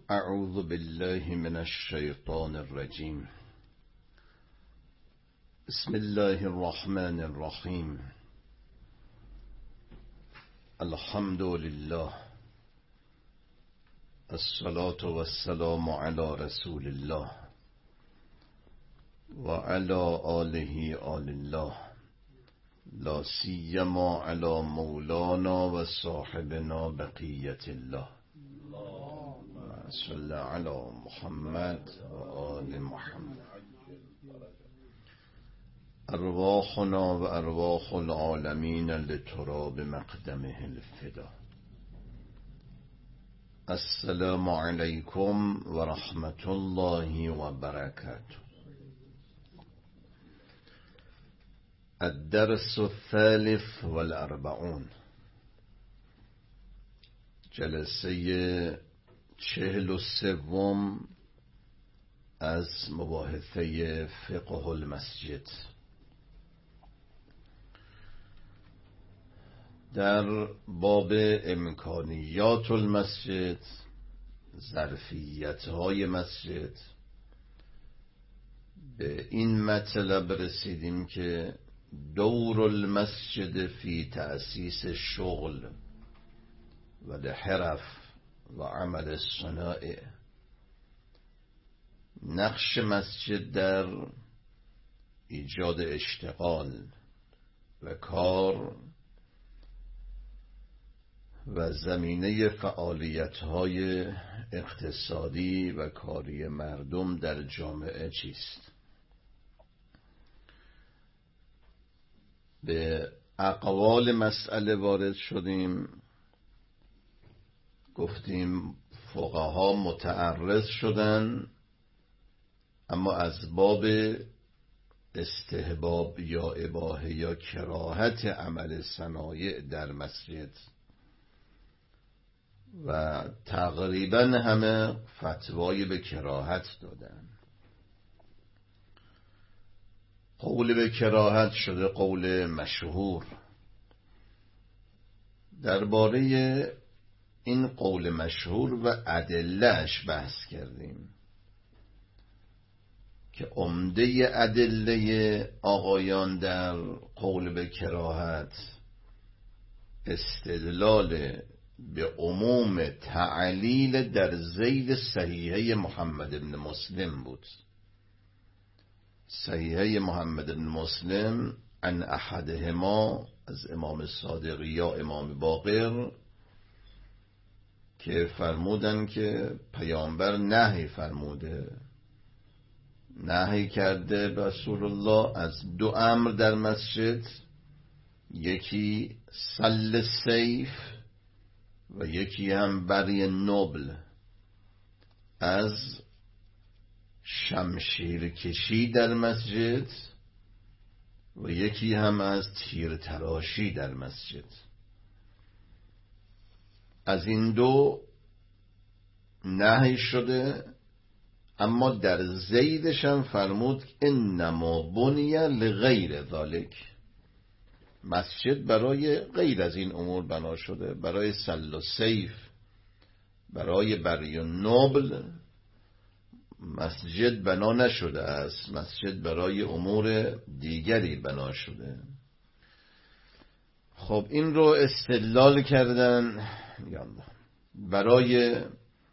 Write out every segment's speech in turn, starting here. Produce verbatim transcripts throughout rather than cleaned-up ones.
اعوذ بالله من الشیطان الرجیم. بسم الله الرحمن الرحیم. الحمد لله، الصلاة والسلام علی رسول الله و علی آله آل الله، لا سیما علی مولانا و صاحبنا بقیت الله. صلی علی محمد و آل محمد. ارواحنا و ارواح العالمین لتراب مقدمه الفدا. السلام علیکم و رحمت الله و برکاته. الدرس الثالث والاربعون، جلسه چهل و سوم از مباحثه فقه المسجد. در باب امکانیات المسجد، ظرفیت های مسجد، به این مطلب رسیدیم که دور المسجد فی تأسیس شغل و الحرف و عمل الصنائع، نقش مسجد در ایجاد اشتغال و کار و زمینه فعالیت‌های اقتصادی و کاری مردم در جامعه چیست. به اقوال مسئله وارد شدیم، گفتیم فقها متعرض شدن، اما از باب استحباب یا اباحه یا کراهت عمل صنایع در مسجد و تقریبا همه فتوای به کراهت دادن. قول به کراهت شده قول مشهور. درباره این قول مشهور و ادله‌اش بحث کردیم که عمده ادله آقایان در قول به کراهت استدلال به عموم تعلیل در ذیل صحیحه محمد بن مسلم بود. صحیحه محمد بن مسلم عن احدهما، از امام صادق یا امام باقر، که فرمودن که پیامبر نهی فرموده، نهی کرده رسول الله از دو امر در مسجد، یکی سل سیف و یکی هم بری نبل، از شمشیر کشی در مسجد و یکی هم از تیر تراشی در مسجد. از این دو نهی شده، اما در زیدش هم فرمود انما بنی لغیر ذالک، مسجد برای غیر از این امور بنا شده، برای سل و سیف، برای بری و نبل مسجد بنا نشده است، مسجد برای امور دیگری بنا شده. خب این رو استدلال کردن برای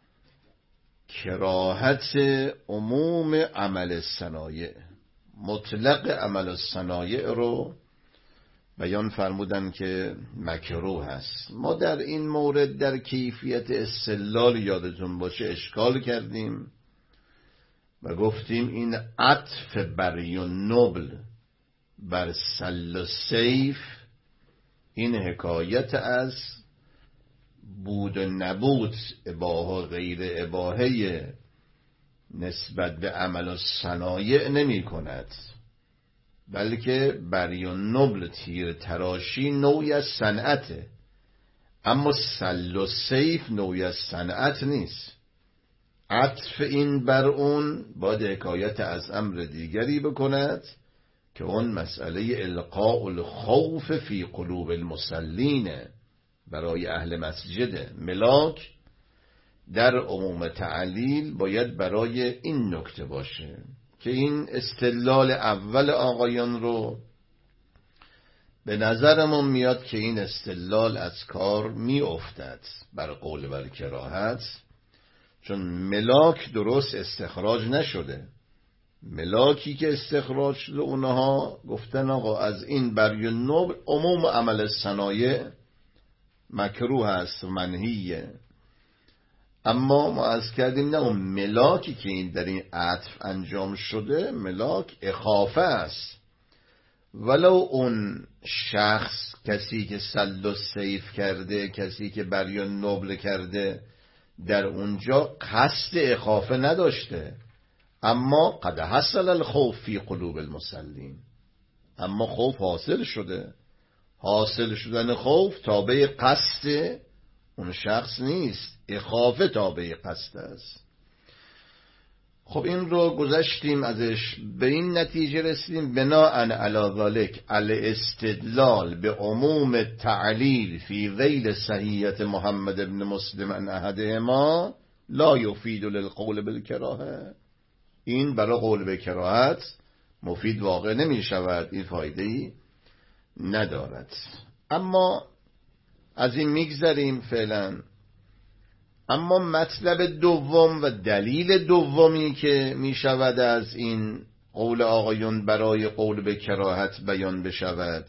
کراهت عموم عمل صنایع، مطلق عمل صنایع رو بیان فرمودن که مکروه است. ما در این مورد در کیفیت استدلال یادتون باشه اشکال کردیم و گفتیم این عطف بری و نبل بر سل و سیف، این حکایت از بود و نبود، اباحه غیر اباحه نسبت به عمل و صنایع نمی کند، بلکه بری و نبل تیر تراشی نوعی از صنعته، اما سل و سیف نوعی از صنعت نیست. عطف این بر اون باید حکایت از امر دیگری بکند که اون مسئله القاء الخوف فی قلوب المصلین برای اهل مسجد. ملاک در عموم تعلیل باید برای این نکته باشه که این استدلال اول آقایان رو به نظرمون میاد که این استدلال از کار می افتد بر قول بر کراهت، چون ملاک درست استخراج نشده. ملاکی که استخراج شده اونها گفتن آقا از این بری نوبل عموم عمل صنایع مکروه است و منهیه، اما ما از کردیم نه، اون ملاکی که این در این عطف انجام شده ملاک اخافه است، ولو اون شخص کسی که سلب و سیف کرده، کسی که بری نوبل کرده در اونجا قصد اخافه نداشته، اما قد حصل الخوف فی قلوب المصلین، اما خوف حاصل شده. حاصل شدن خوف تابع قصد اون شخص نیست، اخافه تابع قصد است. خب این رو گذشتیم ازش، به این نتیجه رسیدیم بناء علی ذلک الاستدلال به عموم تعلیل فی ذیل صحیحیت محمد ابن مسلم عن احدهما لا یفید للقول بالکراهه. این برای قول به کراهت مفید واقع نمی شود، این فایده‌ای ندارد. اما از این میگذریم فعلا. اما مطلب دوم و دلیل دومی که می شود از این قول آقایون برای قول به کراهت بیان بشود،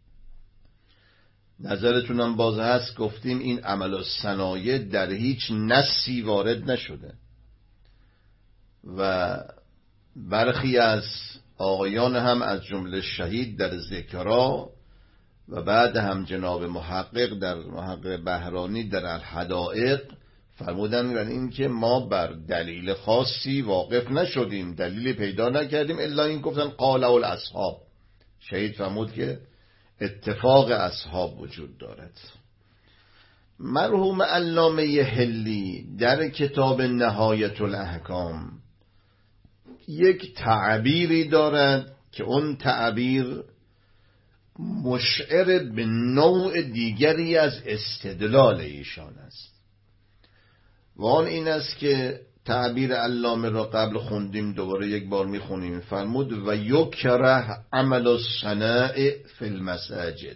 نظرتونم باز هست، گفتیم این عمل الصنایع در هیچ نصی وارد نشده و برخی از آقایان هم از جمله شهید در ذکرا و بعد هم جناب محقق در محقق بهرانی در الحدائق فرمودن یعنی این که ما بر دلیل خاصی واقف نشدیم، دلیلی پیدا نکردیم الا این گفتن قال الاصحاب. شهید فرمود که اتفاق اصحاب وجود دارد. مرحوم علامه حلی در کتاب نهایت الاحکام یک تعبیری دارد که اون تعبیر مشعر به نوع دیگری از استدلال ایشان است و آن این است که تعبیر علامه را قبل خوندیم، دوباره یک بار میخونیم. فرمود و یکره عمل الصنائع فی المساجد،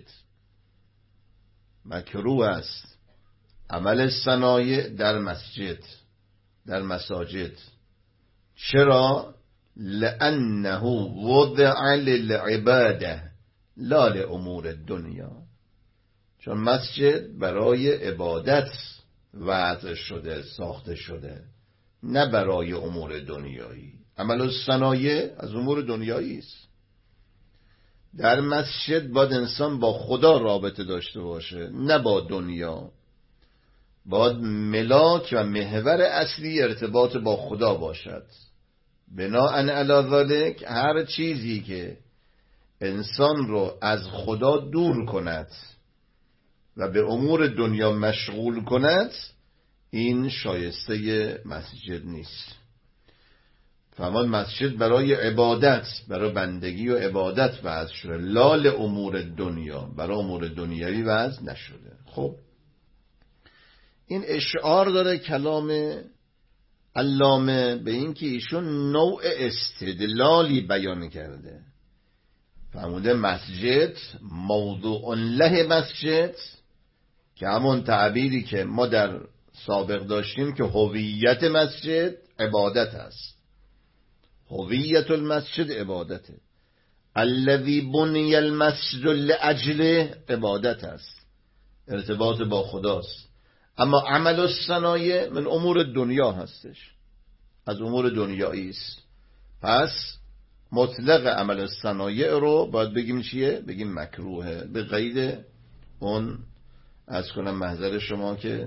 مکروه است عمل صنایع در مسجد، در مساجد. چرا؟ لأنه وضع للعباده لا لامور الدنیا، چون مسجد برای عبادت وضع شده، ساخته شده، نه برای امور دنیایی. عمل الصنایع از امور دنیایی است. در مسجد باید انسان با خدا رابطه داشته باشه، نه با دنیا. باید ملاک و محور اصلی ارتباط با خدا باشد. بناء علی ذلک هر چیزی که انسان رو از خدا دور کند و به امور دنیا مشغول کند، این شایسته مسجد نیست. فرمان مسجد برای عبادت، برای بندگی و عبادت وضع شده، لال امور دنیا، برای امور دنیایی وضع نشده. خب این اشعار داره کلام علامه به این که ایشون نوع استدلالی بیان کرده. فرموده مسجد موضوع له مسجد، که همون تعبیری که ما در سابق داشتیم که هویت مسجد عبادت است. هویت المسجد عبادته. الذی بنی المسجد لاجله عبادت است، ارتباط با خداست. اما عمل الصنایع من امور دنیا هستش، از امور دنیایی است. پس مطلق عمل الصنایع رو باید بگیم چیه؟ بگیم مکروهه، به قید اون از کنم محضر شما که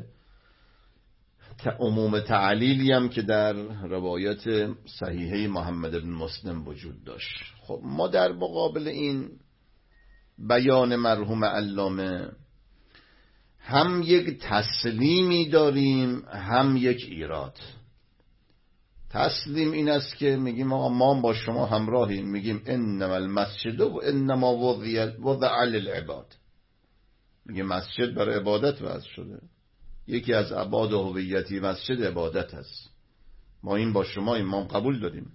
عموم تعلیلی هم که در روایت صحیحه محمد بن مسلم وجود داشت. خب ما در مقابل این بیان مرحوم علامه هم یک تسلیمی داریم هم یک ایراد. تسلیم این است که میگیم آقا ما با شما همراهیم، میگیم انما المسجد و انما وضع للعباد، میگیم مسجد برای عبادت وضع شده، یکی از ابعاد هویتی مسجد عبادت است. ما این با شما امام قبول داریم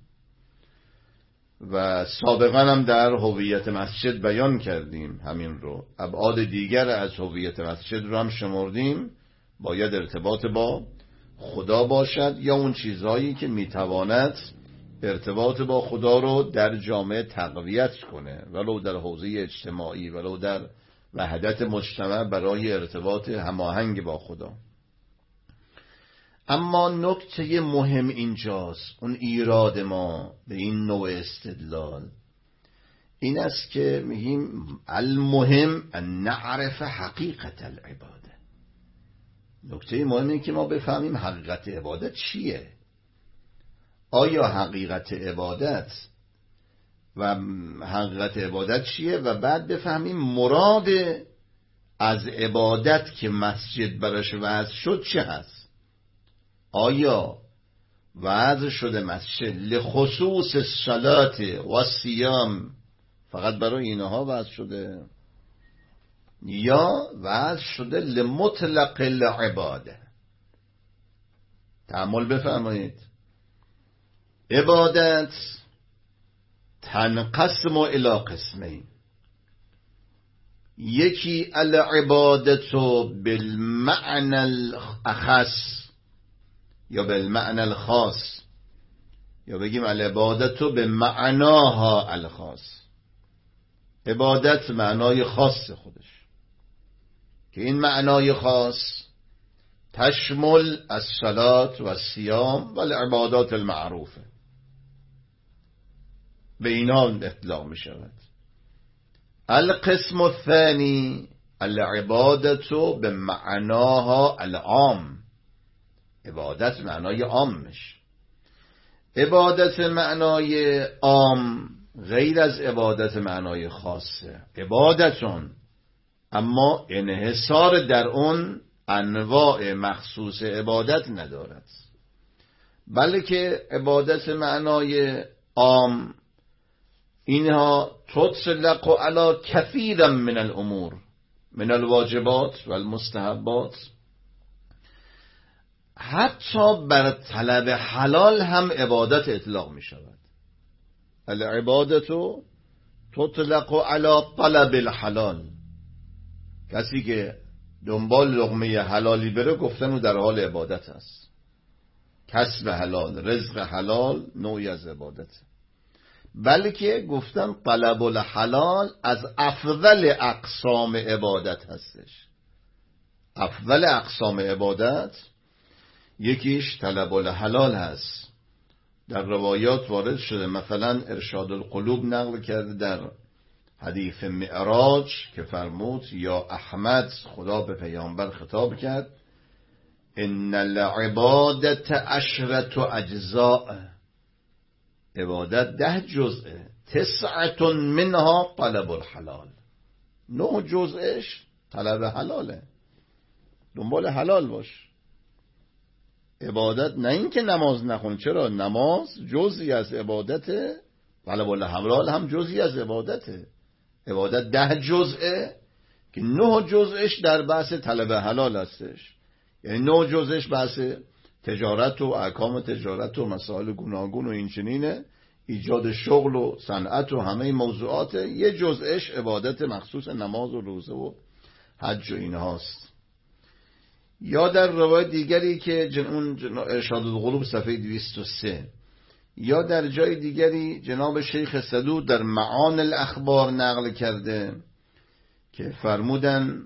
و سابقا هم در هویت مسجد بیان کردیم همین رو. ابعاد دیگر از هویت مسجد رو هم شمردیم. باید ارتباط با خدا باشد یا اون چیزهایی که میتواند ارتباط با خدا رو در جامعه تقویت کنه، ولو در حوزه اجتماعی، ولو در وحدت مجتمع برای ارتباط هماهنگ با خدا. اما نکته مهم اینجاست، اون ایراد ما به این نوع استدلال این است که میگیم المهم ان نعرف حقیقت العباده. نکته مهم اینه که ما بفهمیم حقیقت عبادت چیه. آیا حقیقت عبادت و حقیقت عبادت چیه و بعد بفهمیم مراد از عبادت که مسجد براش وضع شد چه هست. آیا وضع شده مسجد لخصوص الصلاة و الصیام فقط برای اینها وضع شده یا وضع شده لمطلق العباده؟ تأمل بفرمایید. عبادت تنقسم الى قسمین، یکی العبادت بالمعنى الاخص یا بالمعنى الخاص، یا بگیم العبادت به معناها الخاص. عبادت معنای خاص خودش که این معنای خاص تشمل الصلاة و الصیام و العبادات المعروفه، به اینا اطلاق می شود. القسم الثانی العبادت به معناها العام، عبادت معنای عامش. عبادت معنای عام غیر از عبادت معنای خاصه. عبادتون اما انحصار در اون انواع مخصوص عبادت ندارد، بلکه عبادت معنای عام اینها تطلق علی کثیر من الامور من الواجبات و المستحبات، حتی بر طلب حلال هم عبادت اطلاق می شود. العبادت تطلق علی طلب الحلال، کسی که دنبال لقمه حلالی بره گفتن او در حال عبادت است. کسب حلال، رزق حلال نوعی از عبادت، بلکه گفتن طلب الحلال از افضل اقسام عبادت هستش. افضل اقسام عبادت یکیش طلب الحلال هست. در روایات وارد شده، مثلا ارشاد القلوب نقل کرده در حدیث معراج که فرمود یا احمد، خدا به پیامبر خطاب کرد، ان العبادت عشرة اجزاء، عبادت ده جزءه، تسعة منها طلب الحلال، نه جزءش طلب حلاله، دنبال حلال باش. عبادت نه این که نماز نخون، چرا؟ نماز جزئی از عبادته، طلب الحلال هم جزئی از عبادته. عبادت ده جزئه که نه جزئش در بحث طلب حلال هستش، یعنی نه جزئش بحث تجارت و احکام تجارت و مسائل گوناگون و این چنینه، ایجاد شغل و صنعت و همه موضوعات. یه جزئش عبادت مخصوص نماز و روزه و حج و اینهاست. یا در روایت دیگری که جن... ارشاد القلوب صفحه دویست و سه، یا در جای دیگری جناب شیخ صدوق در معان الاخبار نقل کرده که فرمودن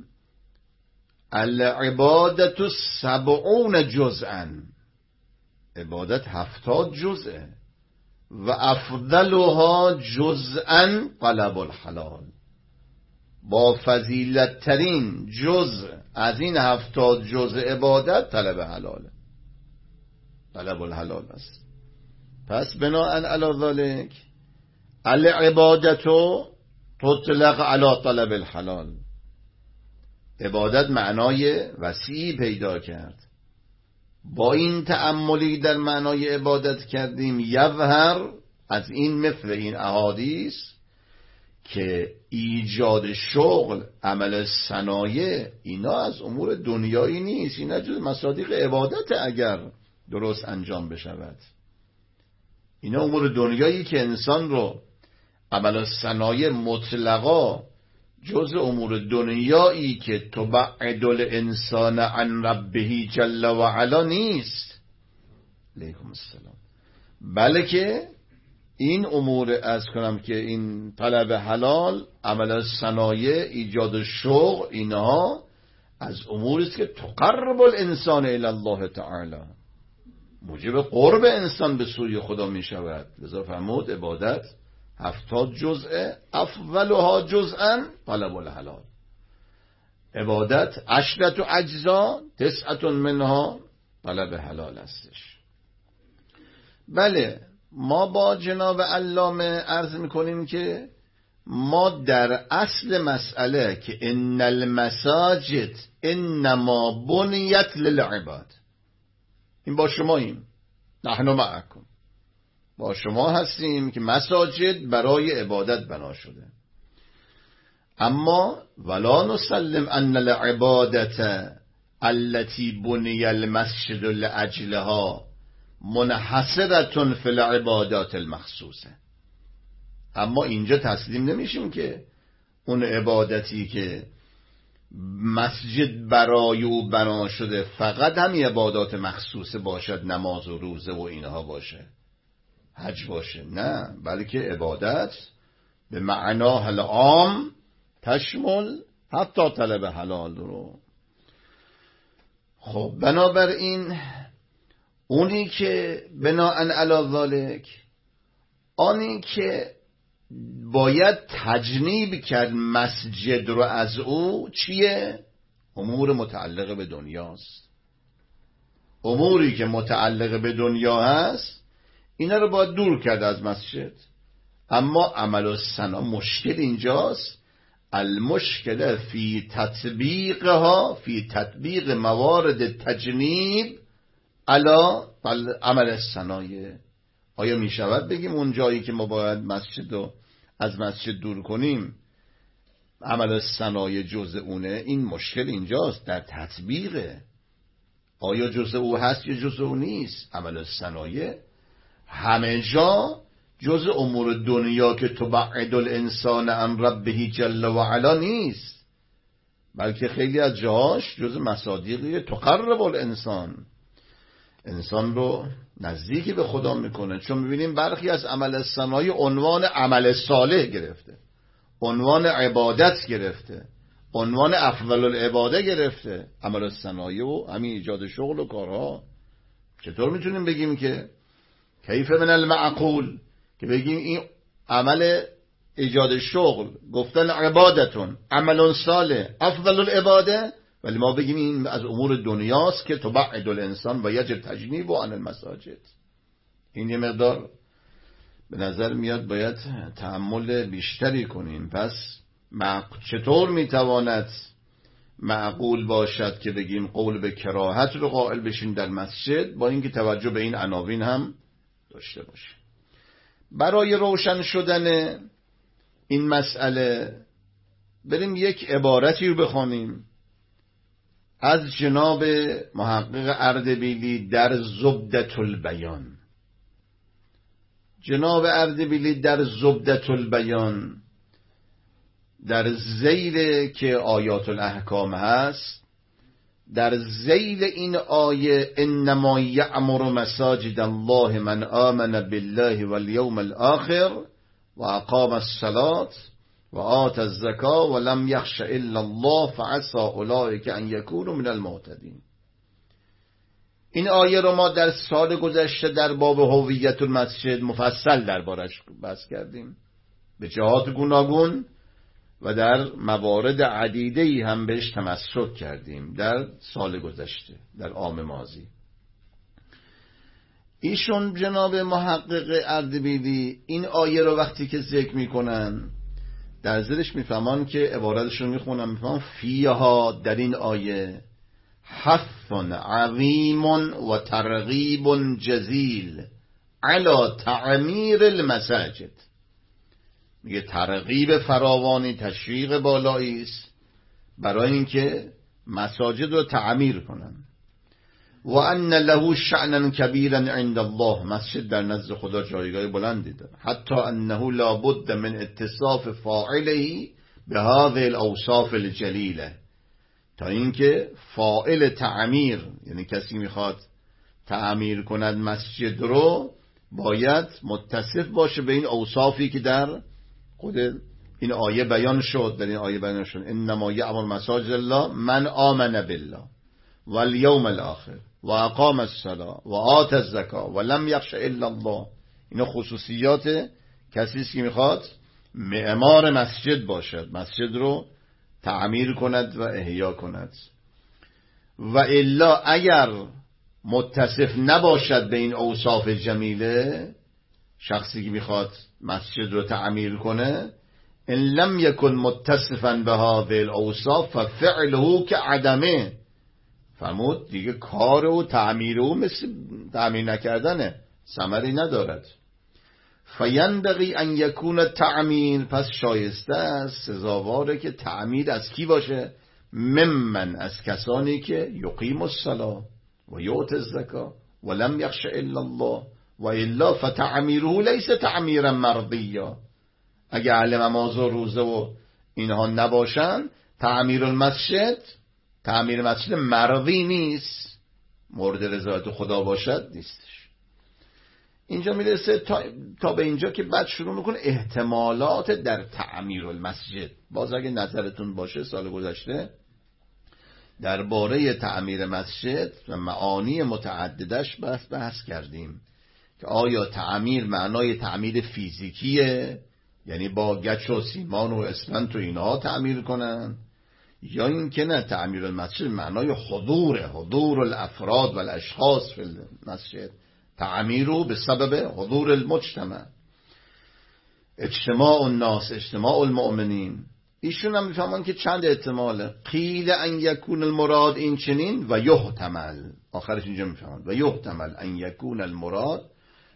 العبادت سبعون جزءا، عبادت هفتاد جزءه، و افضلها جزءا طلب الحلال، با فضیلت ترین جزء از این هفتاد جزء عبادت طلب حلاله، طلب الحلال است. پس بناءً علی ذلک العبادت تطلق علی طلب الحلال، عبادت معنای وسیعی پیدا کرد. با این تأملی در معنای عبادت کردیم، یظهر از این مثل این احادیث که ایجاد شغل، عمل صنایع، اینا از امور دنیایی نیست، اینا جز مصادیق عبادت اگر درست انجام بشود. اینا امور دنیایی که انسان رو عمل صنایع مطلقا جز امور دنیایی که تبعد الانسان عن ربه جل و علا نیست. علیکم السلام. بلکه این امور از کنم که این طلب حلال، عمل صنایع، ایجاد شغل، اینها از اموری است که تقرب الانسان الی الله تعالی، موجب قرب انسان به سوی خدا می شود. لذا فرمود عبادت هفتاد جزء، افولها جزءا طلب الحلال. عبادت عشرت و اجزا، تسعت منها طلب حلال هستش. بله، ما با جناب علامه عرض میکنیم که ما در اصل مسئله که ان المساجد انما بنیت للعباد، این با شماییم، نحن معکم، با شما هستیم که مساجد برای عبادت بنا شده. اما ولا نسلم ان العبادت التي بني المسجد لاجلها منحصرة فی العبادات المخصوصه. اما اینجا تسلیم نمیشیم که اون عبادتی که مسجد برای او بنا شده فقط همین عبادات مخصوصه باشد، نماز و روزه و اینها باشه، حج باشه. نه، بلکه عبادت به معناه العام تشمل حتی طلب حلال رو. خب بنابراین اونی که بناءً علی ذالک، آنی که باید تجنیب کرد مسجد رو از او چیه؟ امور متعلق به دنیاست. اموری که متعلق به دنیا هست اینا رو باید دور کرد از مسجد. اما عمل الصنا، مشکل اینجاست، المشکل فی تطبیقها، فی تطبیق موارد تجنیب علی عمل الصنایع. آیا می شود بگیم اون جایی که ما باید مسجد رو از مسجد دور کنیم عمل الصنایع جزء اونه؟ این مشکل اینجاست، در تطبیقه. آیا جزء او هست یا جزء او نیست؟ عمل الصنایع همه جا جزء امور دنیا که تبعد الانسان عن ربه جل و علا نیست، بلکه خیلی از جاهاش جزء مصادیقی تقرب الانسان، انسان رو نزدیکی به خدا میکنه. چون میبینیم برخی از عمل صنایع عنوان عمل صالح گرفته، عنوان عبادت گرفته، عنوان افضل العباده گرفته، عمل صنایع و همین ایجاد شغل و کارها. چطور میتونیم بگیم که کیف من المعقول که بگیم این عمل ایجاد شغل، گفتن عبادتون عمل صالح افضل العباده، ولی ما بگیم این از امور دنیاست که تبعد الانسان و یجب تجنیب عن المساجد؟ این یه مقدار به نظر میاد باید تأمل بیشتری کنیم. پس چطور میتواند معقول باشد که بگیم قول به کراهت رو قائل بشیم در مسجد، با اینکه توجه به این عناوین هم داشته باشیم؟ برای روشن شدن این مسئله بریم یک عبارتی رو بخوانیم از جناب محقق اردبیلی در زبدة البیان. جناب اردبیلی در زبدة البیان در ذیل که آیات الاحکام هست، در ذیل این آیه انما یعمر مساجد الله من آمن بالله والیوم الاخر و اقام الصلاة و آت الزکاة و لم یخش الا الله فعسى اولئک ان یکونوا من المهتدین. این آیه رو ما در سال گذشته در باب هویت المسجد مفصل دربارش بحث کردیم به جهات گوناگون و در موارد عدیده‌ای هم بهش تمسک کردیم در سال گذشته، در عام ماضی. ایشون جناب محقق اردبیلی این آیه رو وقتی که ذکر میکنن در زیرش میفهمان که عبارتشون میخونم، میفهمان فیها، در این آیه حث عظیم و ترغیب جزیل علی تعمیر المساجد. میگه ترغیب فراوانی، تشویق بالایی است برای اینکه مساجد رو تعمیر کنن. و ان له شأنا کبیرا عند الله، مسجد در نزد خدا جایگاه بلندی داره. حتی انه لا بد من اتصاف فاعله به هذه الاوصاف الجلیله، تا اینکه فاعل تعمیر، یعنی کسی میخواد تعمیر کند مسجد رو، باید متصف باشه به این اوصافی که در خود این آیه بیان شد. در این آیه بیان شد انما یعمر مساجد الله من آمن بالله والیوم الاخر و اقام الصلاة و آت الزکاة و لم یخش الا الله. اینا خصوصیات کسی است که میخواد معمار مسجد باشد، مسجد رو تعمیر کند و احیا کند. و الا اگر متصف نباشد به این اوصاف جمیله، شخصی که میخواد مسجد رو تعمیر کنه، ان لم یکن متصفا به هذه الاوصاف ففعله کعدمه، فرمود دیگه کار و تعمیر او مثل تعمیر نکردنه، ثمری ندارد. فینبغی ان یکون تعمیر، پس شایسته است، سزاواره که تعمیر از کی باشه؟ ممن، از کسانی که یقیم الصلاة و یؤت الزکاة و لم یخش الا الله و الا فتعمیره لیس تعمیرا مرضیا. اگه اهل نماز و روزه و اینها نباشن، تعمیر المسجد تعمیر مسجد مرضی نیست، مورد رضایت خدا باشد نیستش. اینجا میرسه تا, تا به اینجا که بعد شروع میکنه احتمالات در تعمیر المسجد. باز اگه نظرتون باشه سال گذشته درباره تعمیر مسجد و معانی متعددش بحث بحث کردیم که آیا تعمیر معنای تعمیر فیزیکیه، یعنی با گچ و سیمان و اسمنت و اینها تعمیر کنن، یا این که نه، تعمیر المسجد معنای حضور حضور الافراد و الاشخاص فی المسجد، تعمیرو به سبب حضور المجتمع، اجتماع الناس، اجتماع المؤمنین. ایشون هم میفهمن که چند احتماله. قیل ان یکون المراد این چنین و یحتمل، آخرش اینجا میفهمن و یحتمل ان یکون المراد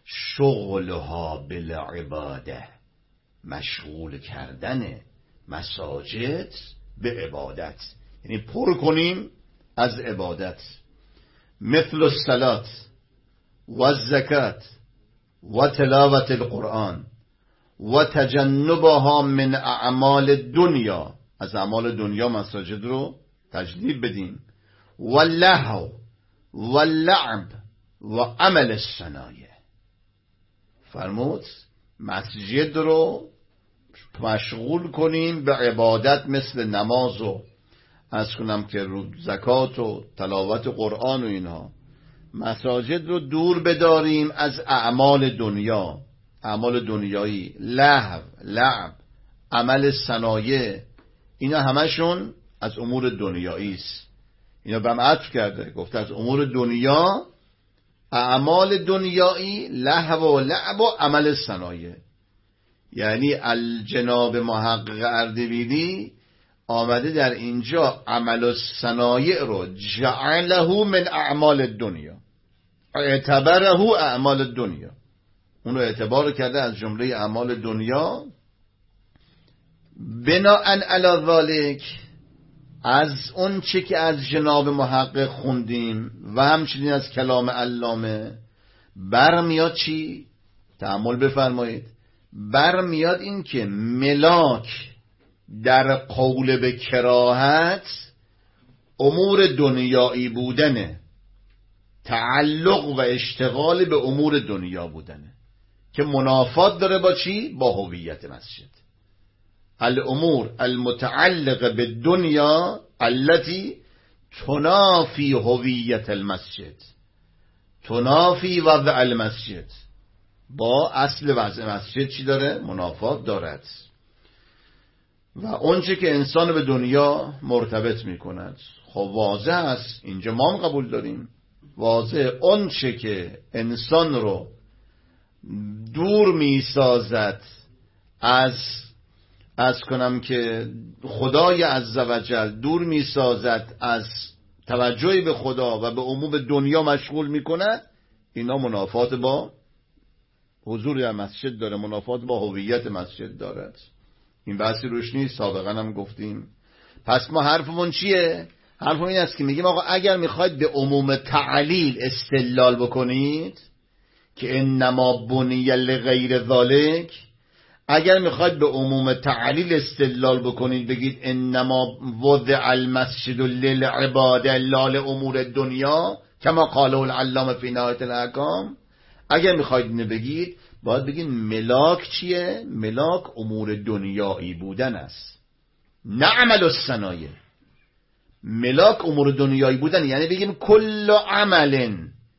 شغلها بالعباده، مشغول کردن مساجد به عبادت، یعنی پر کنیم از عبادت، مثل الصلاة و الزکات و تلاوت القرآن و تجنبها من اعمال دنیا، از اعمال دنیا مساجد رو تجنیب بدیم، و اللهو و اللعب و عمل الصنایع. فرمود مسجد رو مشغول کنیم به عبادت مثل نماز و از کنم که رو زکات و تلاوت قرآن و اینها. مساجد رو دور بداریم از اعمال دنیا، اعمال دنیایی، لهو، لعب، عمل صنایع، اینا همشون از امور دنیایی است. اینا به هم عطف کرده، گفته از امور دنیا، اعمال دنیایی، لهو و لعب و عمل صنایع. یعنی الجناب محقق اردبیلی آمده در اینجا عمل الصنایع رو جعله من اعمال الدنیا، اعتبره اعمال الدنیا، اون رو اعتبار کرده از جمله اعمال دنیا. بناءً علی ذالک، از اون چه که از جناب محقق خوندیم و همچنین از کلام علامه برمیاد چی؟ تأمل بفرمایید. برمیاد این که ملاک در قول به کراهت امور دنیایی بودنه، تعلق و اشتغال به امور دنیا بودنه که منافات داره با چی؟ با هویت مسجد. الامور المتعلق بالدنیا التي تنافی هویت المسجد، تنافی وضع المسجد، با اصل وضع مسجد چی داره؟ منافات دارد. و اونچه که انسان به دنیا مرتبط می کند، خب واضح است، اینجا ما هم قبول داریم، واضح اونچه که انسان رو دور می سازد از از کنم که خدای عزوجل، دور می سازد از توجهی به خدا و به عموم دنیا مشغول می کند، اینا منافات با حضور در مسجد داره، منافات با هویت مسجد دارد. این بحثی روش نیست، سابقا هم گفتیم. پس ما حرفمون چیه؟ حرفمون این است که میگیم آقا اگر میخواید به عموم تعلیل استدلال بکنید که انما بنی لغیر ذالک، اگر میخواید به عموم تعلیل استدلال بکنید بگید انما وضع المسجد للعباده لا لامور دنیا کما قاله العلامه فی نهایت الاحکام، اگر میخواید اینو بگید باید بگید ملاک چیه؟ ملاک امور دنیایی بودن است، نه عمل الصنایع. ملاک امور دنیایی بودن یعنی بگیم کل عمل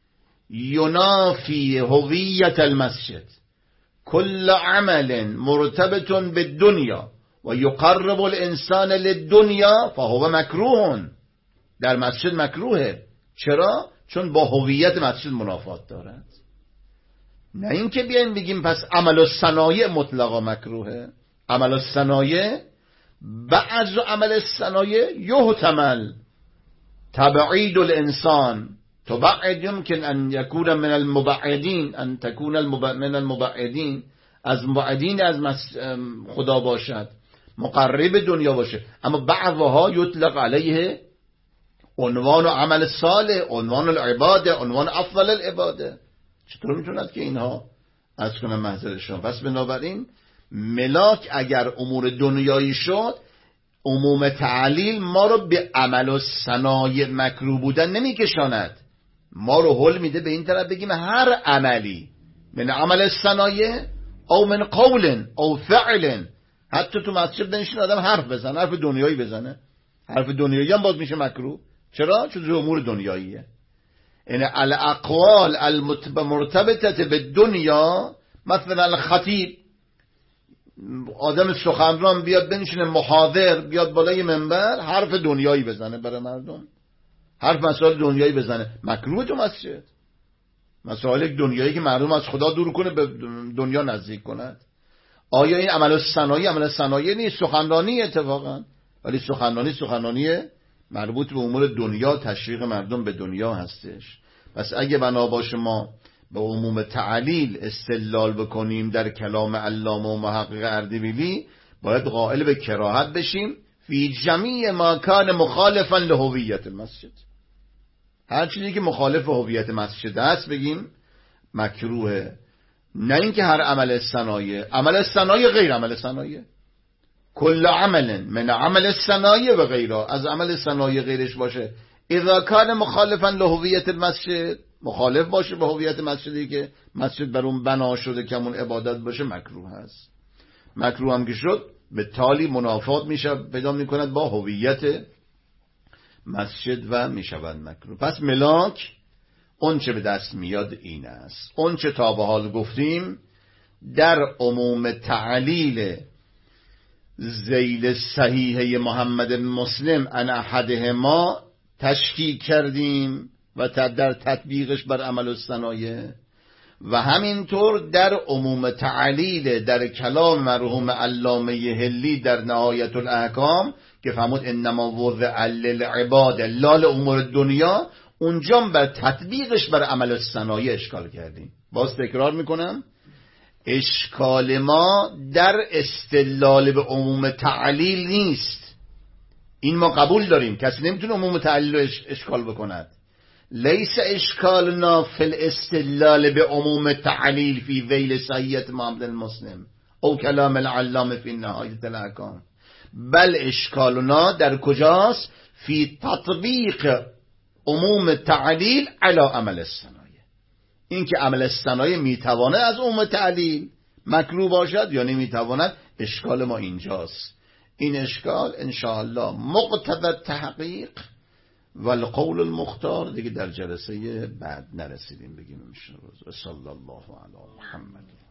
ینافی هویت المسجد، کل عمل مرتبط بالدنیا و یقرب الانسان للدنیا فهو مکروه. در مسجد مکروهه. چرا؟ چون با هویت مسجد منافات دارد. نه اینکه بیایم بگیم پس عمل الصنایع مطلقا مکروهه. عمل الصنایع بعض عمل الصنایع یحتمل تبعید الانسان، تبعد يمكن ان يكون من المبعدين، ان تكون من المبعدين، از مبعدین از خدا باشد، مقرب دنیا باشه. اما بعضها یطلق علیه عنوان عمل صالح، عنوان العباده، عنوان افضل العباده. چطور میتوند که اینها از کنم محضر شما؟ پس بنابراین ملاک اگر امور دنیایی شد، عموم تعلیل ما رو به عمل و صنایع مکروه بودن نمیکشاند، ما رو حل میده به این طرف بگیم هر عملی من عمل صنایع او من قول او فعل. حتی تو مسجد بنشین آدم حرف بزنه، حرف دنیایی بزنه، حرف دنیایی هم باز میشه مکروه. چرا؟ چون امور دنیاییه. یعنی الاقوال المرتبطه به دنیا، مثلا خطیب، آدم سخنران بیاد بنشینه محاضر، بیاد بالای منبر حرف دنیایی بزنه برای مردم، حرف مسائل دنیایی بزنه، مکروه تو مسجد. مسائل دنیایی که مردم از خدا دور کنه به دنیا نزدیک کند. آیا این عمل صنایع عمل صنایع نیست؟ سخنرانی اتفاقا، ولی سخنرانی سخنرانی مربوط به امور دنیا، تشویق مردم به دنیا هستش. پس اگه بنا باشه ما به عموم تعلیل استدلال بکنیم در کلام علامه و محقق اردبیلی، باید قائل به کراهت بشیم فی جمیع ما کان مخالفا لهویت المسجد. هر چیزی که مخالف هویت مسجد است بگیم مکروهه. نه اینکه هر عمل صنایع، عمل صنایع غیر عمل صنایع، کل عمل من عمل صنایع و غیره، از عمل صنایع غیرش باشه اذا کان مخالفا لهویت المسجد، مخالف باشه به هویت مسجدی که مسجد بر اون بنا شده که همون عبادت باشه، مکروه هست. مکروه هم که شد به تالی منافات میشه پیدا میکند با هویت مسجد و میشود مکروه. پس ملاک اون چه به دست میاد این است. اون چه تا به حال گفتیم در عموم تعلیل ذیل صحیحه محمد مسلم ان احدهما تشکیک کردیم و در تطبیقش بر عمل الصنایع، و همینطور در عموم تعلیل در کلام مرحوم علامه حلی در نهایت الاحکام که فرمود انما وضع للعباد لا لامور دنیا، اونجا بر تطبیقش بر عمل الصنایع اشکال کردیم. باز تکرار میکنم، اشکال ما در استدلال به عموم تعلیل نیست. این ما قبول داریم، کسی نمیتونه عموم تعلیل رو اشکال بکند. لیس اشکالنا فی الاستدلال به عموم تعلیل فی ذیل صحیحه محمد المسلم او کلام العلامه فی نهایت الاحکام، بل اشکالنا در کجاست؟ فی تطبیق عموم تعلیل علی عمل الصنایع. این که عمل الصنایع میتواند از عموم تعلیل مکروه باشد یا نمیتواند، اشکال ما اینجاست. این اشکال انشاءالله مقتضی تحقیق و القول المختار دیگه در جلسه بعد نرسیدیم بگیم ان شاء الله. صلی الله علی محمد.